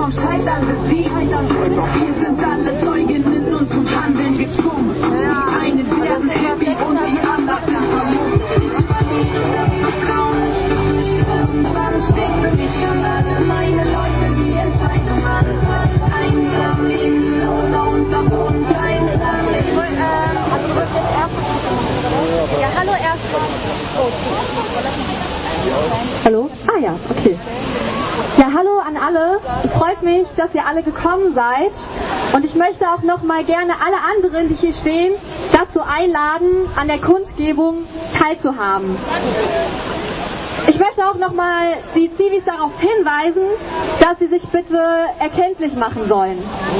Vom Scheitern besiegt. Wir sind alle Zeugen in unserem Handeln gezwungen. Die einen werden happy und die anderen vermummt. Ich verliere das Vertrauen, ich fürchte, irgendwann steht für mich und alle meine Leute die Entscheidung an. Einsam, in oder Untergrund, einsam. Ja, hallo erstmal. Hallo? Ah ja, okay. Ja, hallo an alle. Es freut mich, dass ihr alle gekommen seid. Und ich möchte auch noch mal gerne alle anderen, die hier stehen, dazu einladen, an der Kundgebung teilzuhaben. Ich möchte auch noch mal die Zivis darauf hinweisen, dass sie sich bitte erkenntlich machen sollen.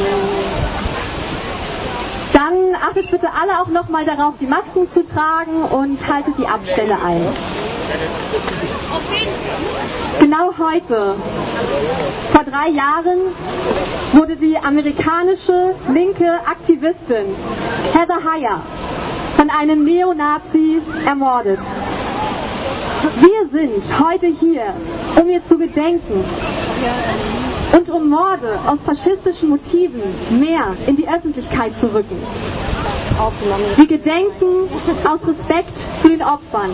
Dann achtet bitte alle auch noch mal darauf, die Masken zu tragen und haltet die Abstände ein. Genau heute, vor 3 Jahren, wurde die amerikanische linke Aktivistin Heather Heyer von einem Neonazi ermordet. Wir sind heute hier, um ihr zu gedenken und um Morde aus faschistischen Motiven mehr in die Öffentlichkeit zu rücken. Wir gedenken aus Respekt zu den Opfern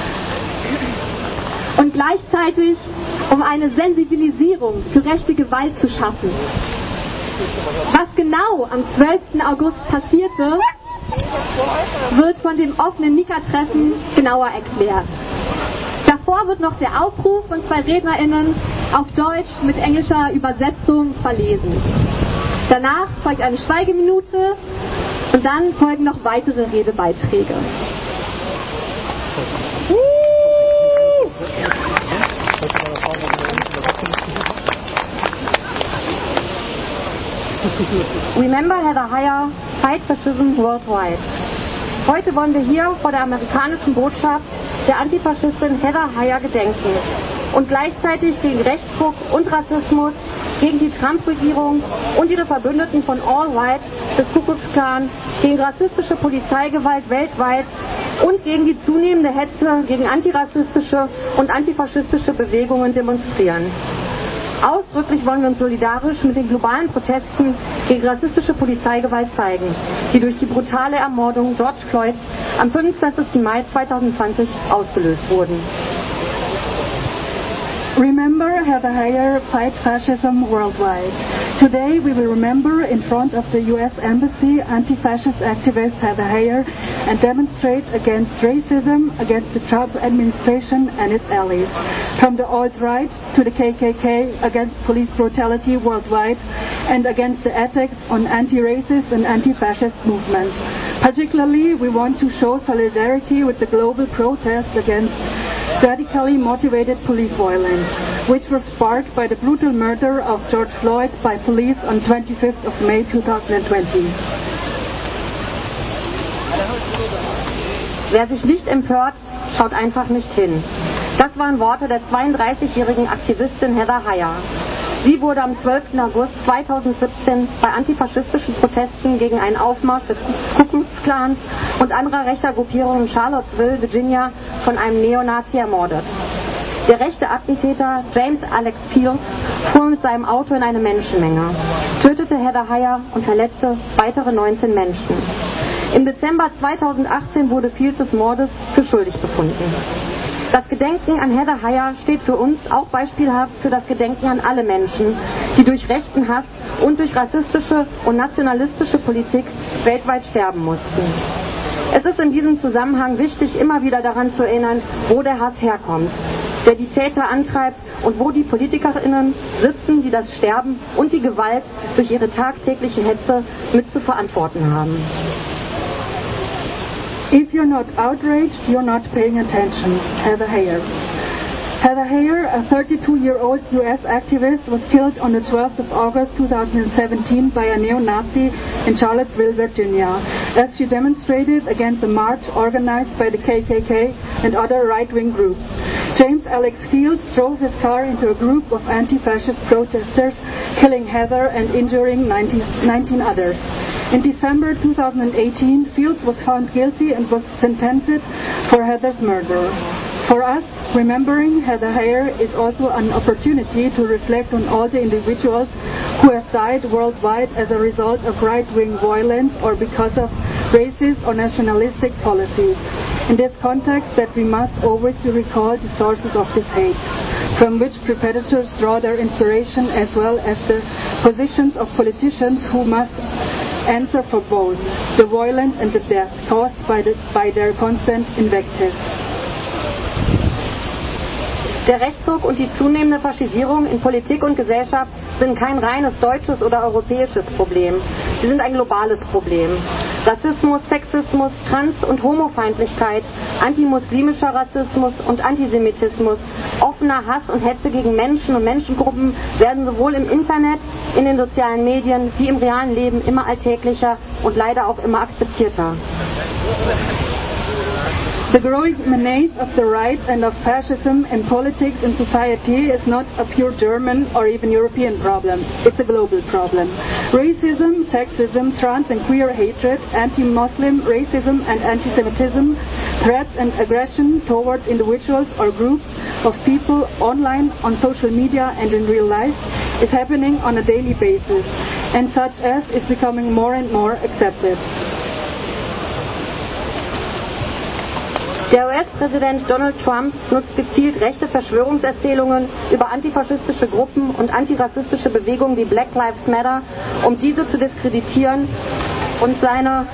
und gleichzeitig um eine Sensibilisierung für rechte Gewalt zu schaffen. Was genau am 12. August passierte, wird von dem offenen Nika-Treffen genauer erklärt. Davor wird noch der Aufruf von 2 RednerInnen auf Deutsch mit englischer Übersetzung verlesen. Danach folgt eine Schweigeminute und dann folgen noch weitere Redebeiträge. Remember Heather Heyer, Fight Fascism Worldwide. Heute wollen wir hier vor der amerikanischen Botschaft der Antifaschistin Heather Heyer gedenken und gleichzeitig gegen Rechtsruck und Rassismus, gegen die Trump-Regierung und ihre Verbündeten von All White des Ku Klux Klan, gegen rassistische Polizeigewalt weltweit und gegen die zunehmende Hetze gegen antirassistische und antifaschistische Bewegungen demonstrieren. Ausdrücklich wollen wir uns solidarisch mit den globalen Protesten gegen rassistische Polizeigewalt zeigen, die durch die brutale Ermordung George Floyds am 25. Mai 2020 ausgelöst wurden. Remember Heather Heyer, Fight Fascism Worldwide. Today we will remember in front of the US Embassy anti-fascist activist Heather Heyer and demonstrate against racism, against the Trump administration and its allies. From the alt-right to the KKK, against police brutality worldwide and against the attacks on anti-racist and anti-fascist movements. Particularly, we want to show solidarity with the global protest against radically motivated police violence, which was sparked by the brutal murder of George Floyd by police on 25th of May 2020. Wer sich nicht empört, schaut einfach nicht hin. Das waren Worte der 32-jährigen Aktivistin Heather Heyer. Sie wurde am 12. August 2017 bei antifaschistischen Protesten gegen einen Aufmarsch des Ku Klux Klans und anderer rechter Gruppierungen in Charlottesville, Virginia, von einem Neonazi ermordet. Der rechte Attentäter James Alex Fields fuhr mit seinem Auto in eine Menschenmenge, tötete Heather Heyer und verletzte weitere 19 Menschen. Im Dezember 2018 wurde Fields des Mordes für schuldig befunden. Das Gedenken an Heather Heyer steht für uns auch beispielhaft für das Gedenken an alle Menschen, die durch rechten Hass und durch rassistische und nationalistische Politik weltweit sterben mussten. Es ist in diesem Zusammenhang wichtig, immer wieder daran zu erinnern, wo der Hass herkommt, der die Täter antreibt und wo die PolitikerInnen sitzen, die das Sterben und die Gewalt durch ihre tagtägliche Hetze mit zu verantworten haben. If you're not outraged, you're not paying attention. Heather Heyer. Heather Heyer, a 32-year-old US activist, was killed on the 12th of August 2017 by a neo-Nazi in Charlottesville, Virginia, as she demonstrated against a march organized by the KKK and other right-wing groups. James Alex Fields drove his car into a group of anti-fascist protesters, killing Heather and injuring 19 others. In December 2018, Fields was found guilty and was sentenced for Heather's murder. For us, remembering Heather Heyer is also an opportunity to reflect on all the individuals who have died worldwide as a result of right-wing violence or because of racist or nationalistic policies. In this context, that we must always recall the sources of this hate, from which perpetrators draw their inspiration, as well as the positions of politicians who must answer for both the violence and the death caused by their constant invective. Der Rechtsruck und die zunehmende Faschisierung in Politik und Gesellschaft sind kein reines deutsches oder europäisches Problem. Sie sind ein globales Problem. Rassismus, Sexismus, Trans- und Homofeindlichkeit, antimuslimischer Rassismus und Antisemitismus, offener Hass und Hetze gegen Menschen und Menschengruppen werden sowohl im Internet, in den sozialen Medien wie im realen Leben immer alltäglicher und leider auch immer akzeptierter. The growing menace of the right and of fascism in politics and society is not a pure German or even European problem. It's a global problem. Racism, sexism, trans and queer hatred, anti-Muslim racism and anti-Semitism, threats and aggression towards individuals or groups of people online, on social media and in real life is happening on a daily basis, and such as is becoming more and more accepted. Der US-Präsident Donald Trump nutzt gezielt rechte Verschwörungserzählungen über antifaschistische Gruppen und antirassistische Bewegungen wie Black Lives Matter, um diese zu diskreditieren und seine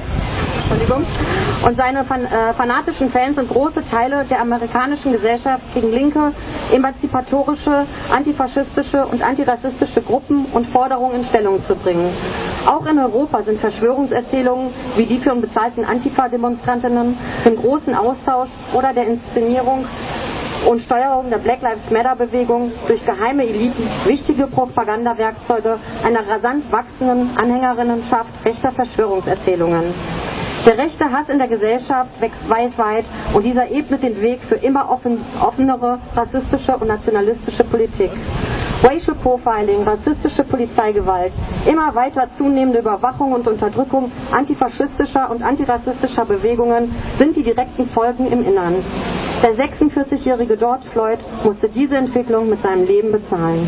fanatischen Fans und große Teile der amerikanischen Gesellschaft gegen linke, emanzipatorische, antifaschistische und antirassistische Gruppen und Forderungen in Stellung zu bringen. Auch in Europa sind Verschwörungserzählungen wie die von bezahlten Antifa-Demonstrantinnen, dem großen Austausch oder der Inszenierung und Steuerung der Black Lives Matter-Bewegung durch geheime Eliten wichtige Propagandawerkzeuge einer rasant wachsenden Anhängerinnenschaft rechter Verschwörungserzählungen. Der rechte Hass in der Gesellschaft wächst weltweit und dieser ebnet den Weg für immer offenere rassistische und nationalistische Politik. Racial Profiling, rassistische Polizeigewalt, immer weiter zunehmende Überwachung und Unterdrückung antifaschistischer und antirassistischer Bewegungen sind die direkten Folgen im Innern. Der 46-jährige George Floyd musste diese Entwicklung mit seinem Leben bezahlen.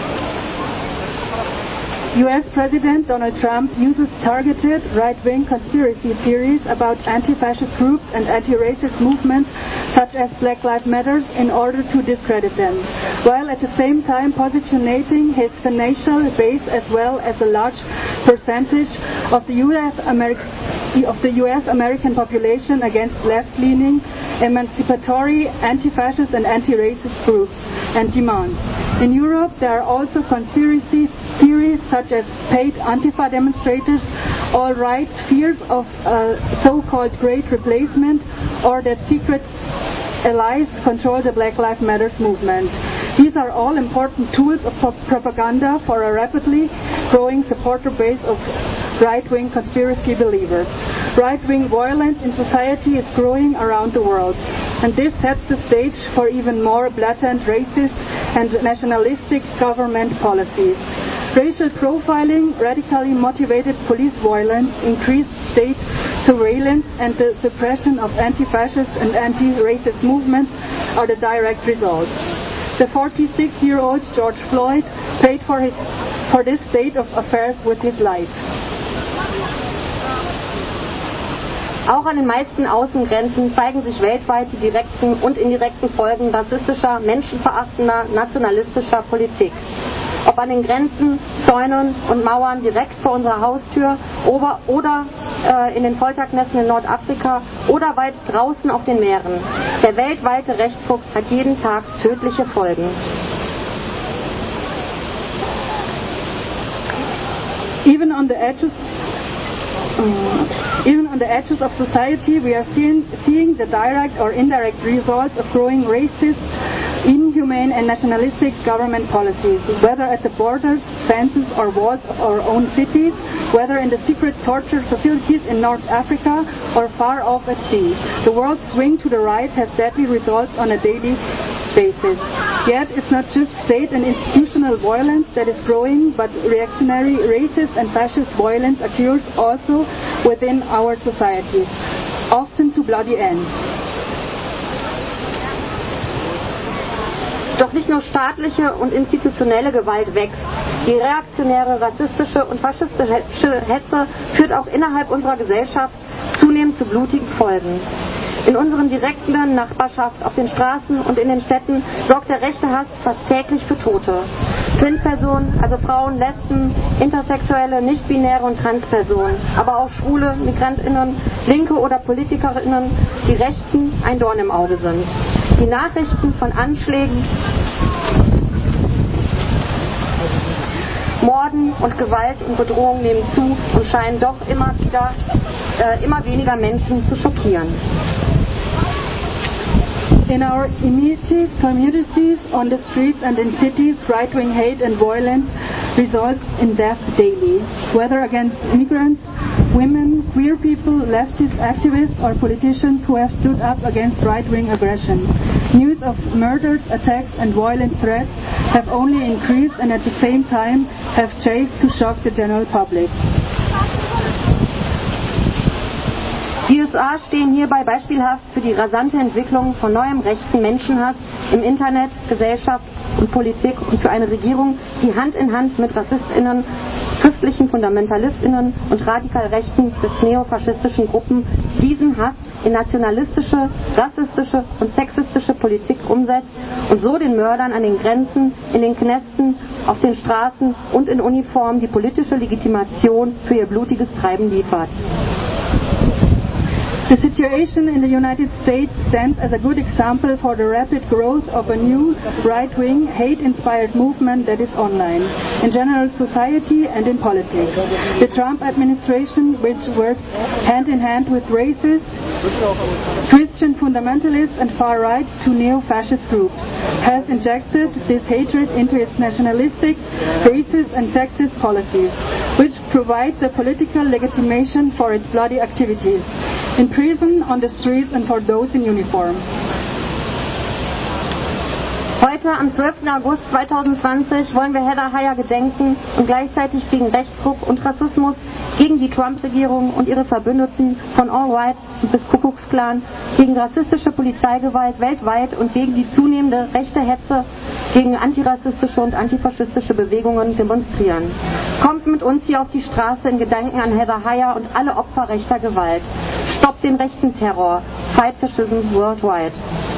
US President Donald Trump uses targeted right-wing conspiracy theories about anti-fascist groups and anti-racist movements such as Black Lives Matter in order to discredit them, while at the same time positioning his financial base as well as a large percentage of the US American population against left-leaning, emancipatory, anti-fascist and anti-racist groups and demands. In Europe, there are also conspiracy theories such as paid Antifa demonstrators, all-right fears of so-called great replacement, or that secret allies control the Black Lives Matter movement. These are all important tools of propaganda for a rapidly growing supporter base of right-wing conspiracy believers. Right-wing violence in society is growing around the world, and this sets the stage for even more blatant racist and nationalistic government policies. Racial profiling, radically motivated police violence, increased state surveillance, and the suppression of anti-fascist and anti-racist movements are the direct results. The 46-year-old George Floyd paid for this state of affairs with his life. Auch an den meisten Außengrenzen zeigen sich weltweit die direkten und indirekten Folgen rassistischer, menschenverachtender, nationalistischer Politik. Ob an den Grenzen, Zäunen und Mauern direkt vor unserer Haustür oder in den Folterknästen in Nordafrika oder weit draußen auf den Meeren. Der weltweite Rechtsruck hat jeden Tag tödliche Folgen. Even on the edges of society, we are seeing the direct or indirect results of growing racist, inhumane and nationalistic government policies, whether at the borders, fences or walls of our own cities, whether in the secret torture facilities in North Africa or far off at sea. The world's swing to the right has deadly results on a daily basis. Yet it's not just state and institutional violence that is growing, but reactionary, racist and fascist violence occurs also within our societies, often to bloody ends. Doch nicht nur staatliche und institutionelle Gewalt wächst. Die reaktionäre, rassistische und faschistische Hetze führt auch innerhalb unserer Gesellschaft zunehmend zu blutigen Folgen. In unseren direkten Nachbarschaft, auf den Straßen und in den Städten sorgt der rechte Hass fast täglich für Tote. Twin-Personen, also Frauen, Lesben, Intersexuelle, Nicht-Binäre und Transpersonen, aber auch Schwule, MigrantInnen, Linke oder PolitikerInnen, die Rechten ein Dorn im Auge sind. Die Nachrichten von Anschlägen, Morden und Gewalt und Bedrohung nehmen zu und scheinen doch immer weniger Menschen zu schockieren. In our immediate communities, on the streets and in cities, right-wing hate and violence results in death daily, whether against immigrants, women, queer people, leftist activists or politicians who have stood up against right-wing aggression. News of murders, attacks and violent threats have only increased and at the same time have chased to shock the general public. Die USA stehen hierbei beispielhaft für die rasante Entwicklung von neuem rechten Menschenhass im Internet, Gesellschaft und Politik und für eine Regierung, die Hand in Hand mit RassistInnen, christlichen FundamentalistInnen und radikal rechten bis neofaschistischen Gruppen diesen Hass in nationalistische, rassistische und sexistische Politik umsetzt und so den Mördern an den Grenzen, in den Knästen, auf den Straßen und in Uniform die politische Legitimation für ihr blutiges Treiben liefert. The situation in the United States stands as a good example for the rapid growth of a new right-wing, hate-inspired movement that is online, in general society and in politics. The Trump administration, which works hand-in-hand with racist, Christian fundamentalists and far-right to neo-fascist groups, has injected this hatred into its nationalistic, racist and sexist policies, which provide the political legitimation for its bloody activities. In prison, on the streets and for those in uniform. Heute, am 12. August 2020, wollen wir Heather Heyer gedenken und gleichzeitig gegen Rechtsruck und Rassismus, gegen die Trump-Regierung und ihre Verbündeten von All Right bis Ku Klux Klan, gegen rassistische Polizeigewalt weltweit und gegen die zunehmende rechte Hetze gegen antirassistische und antifaschistische Bewegungen demonstrieren. Kommt mit uns hier auf die Straße in Gedanken an Heather Heyer und alle Opfer rechter Gewalt. Stoppt den rechten Terror. Fight Fascism worldwide.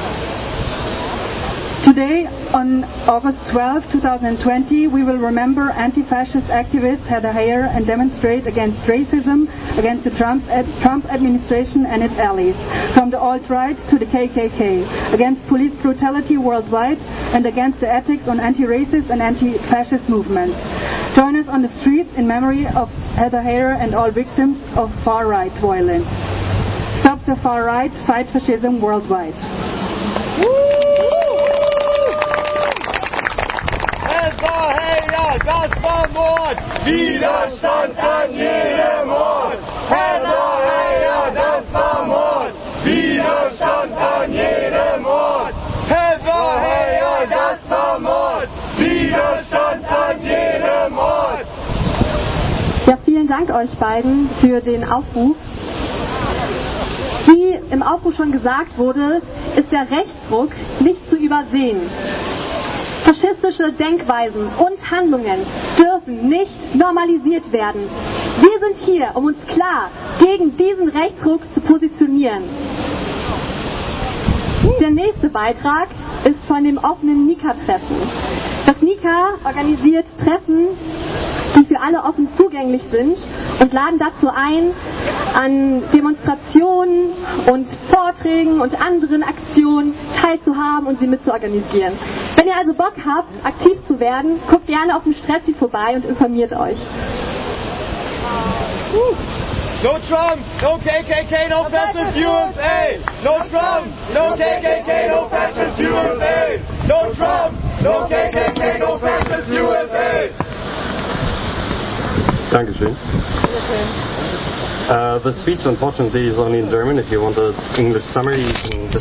Today, on August 12, 2020, we will remember anti-fascist activist Heather Heyer and demonstrate against racism, against the Trump administration and its allies, from the alt-right to the KKK, against police brutality worldwide, and against the attacks on anti-racist and anti-fascist movements. Join us on the streets in memory of Heather Heyer and all victims of far-right violence. Stop the far-right, fight fascism worldwide. Heather Heyer, das war Mord! Widerstand an jedem Ort! Heather Heyer, das war Mord! Widerstand an jedem Ort! Heather Heyer, das war Mord! Widerstand an jedem Ort! Ja, vielen Dank euch beiden für den Aufruf. Wie im Aufruf schon gesagt wurde, ist der Rechtsruck nicht zu übersehen. Faschistische Denkweisen und Handlungen dürfen nicht normalisiert werden. Wir sind hier, um uns klar gegen diesen Rechtsruck zu positionieren. Der nächste Beitrag ist von dem offenen Nika-Treffen. Das Nika organisiert Treffen, die für alle offen zugänglich sind und laden dazu ein, an Demonstrationen und Vorträgen und anderen Aktionen teilzuhaben und sie mitzuorganisieren. Wenn ihr also Bock habt, aktiv zu werden, guckt gerne auf dem Stretzi vorbei und informiert euch. No Trump, no KKK, no fascist USA! No Trump, no KKK, no fascist USA! No Trump, no KKK, no fascist USA! Dankeschön. The speech, unfortunately, is only in German. If you want the English summary, you can